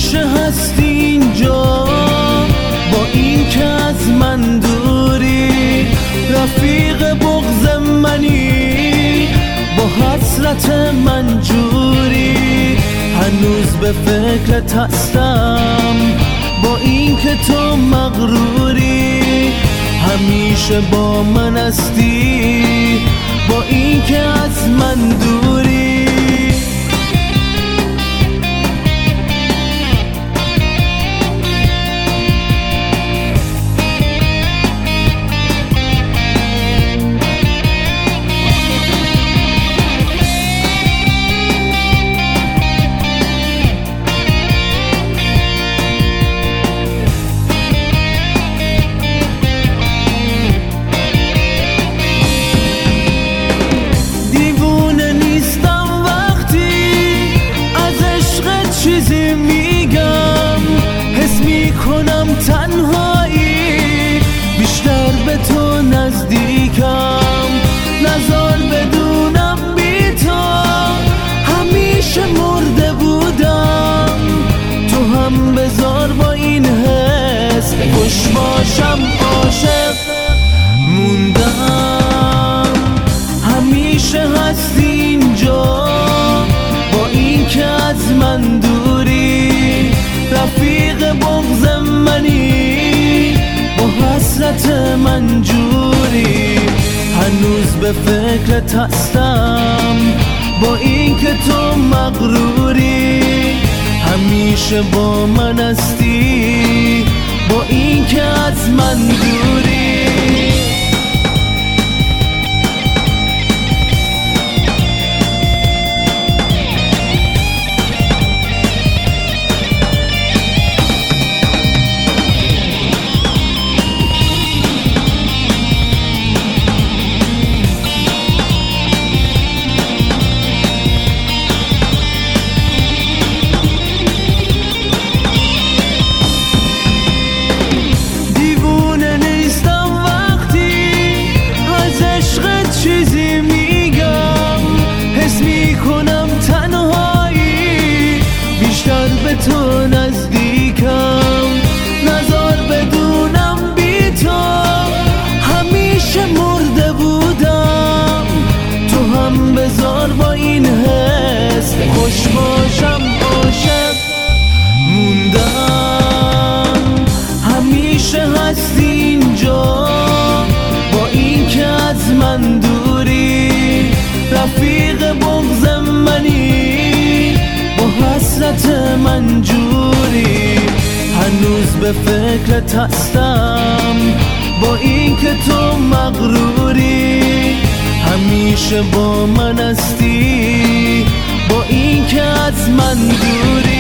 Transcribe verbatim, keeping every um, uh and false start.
همیشه هستی اینجا، با این که از من دوری. رفیق بغض منی، با حسرت من جوری. هنوز به فکرت هستم، با این که تو مغروری. همیشه با من هستی، با این که از من دوری. چیزی میگم، حس میکنم تنهایی، بیشتر به تو نزدیکم. نزار بدونم بی تو همیشه مرده بودم. تو هم بذار با این حس خوش باشم، عاشق موندم. همیشه هستی اینجا، با این که از من دوری. رفیق بغض منی، با حسرت من جوری. هنوز به فکرت هستم، با این که تو مغروری. همیشه با من هستی، با این که از من دوری. چیزی میگم، حس میکنم تنهایی، بیشتر به تو نزدیکم. نزار بدونم بی تو همیشه مرده بودم. تو هم بذار با این حس خوش باشم، عاشق موندم. همیشه هستی اینجا، با این که از من دوری. رفیق بغض منی، با حسرت من جوری. هنوز به فکرت هستم، با این که تو مغروری. همیشه با من هستی، با این که از من دوری.